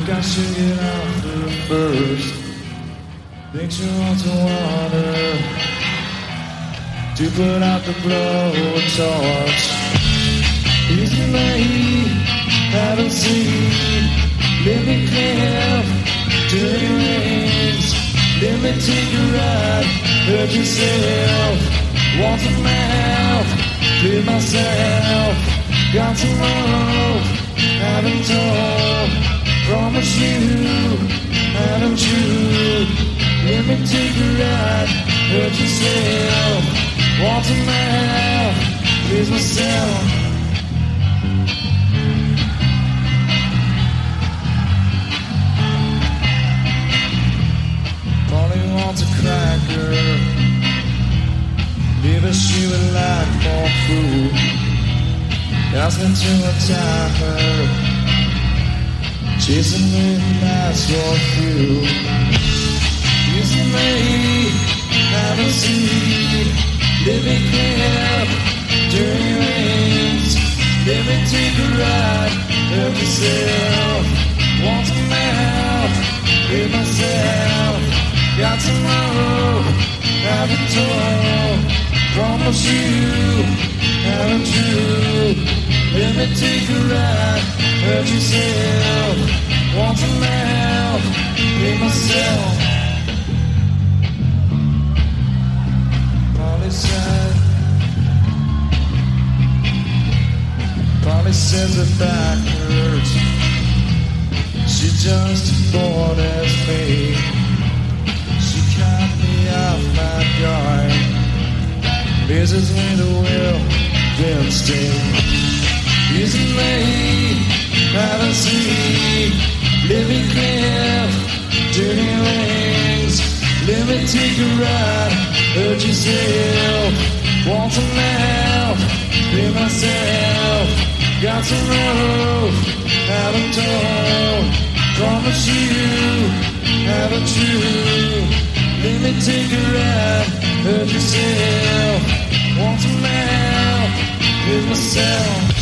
I should get off the first. Picture on the water to put out the blowtorch. Easy late, haven't seen. Let me clear dirty rings. Let me take a ride. Hurt yourself. Want to mouth. Please myself. Got to love. Haven't told. Promise you. Haven't you? Let me take a ride. Hurt yourself. Want to mouth. Please myself. Wants a cracker. Maybe she would like more food. Asking to attack her. Chasing me last or through. Using me, haven't seen. Let me clear dirty rings. Let me take a ride. Help yourself. Want to mouth. Hate myself. Got to know, haven't told. Promise you, haven't you? Let me take a ride, hurt yourself. Want to mouth, hate myself. Polly said, Polly says her back hurts. She's just as bored as me. Off my guard, business with a will, then stay. Using me, haven't seen. Living cliff, dirty wings. Let me take a ride, hurt yourself. Want to mouth, be myself. Got to know, haven't told. Promise you, haven't you? Let me take a ride, hurt yourself. Want to mouth, hurt myself.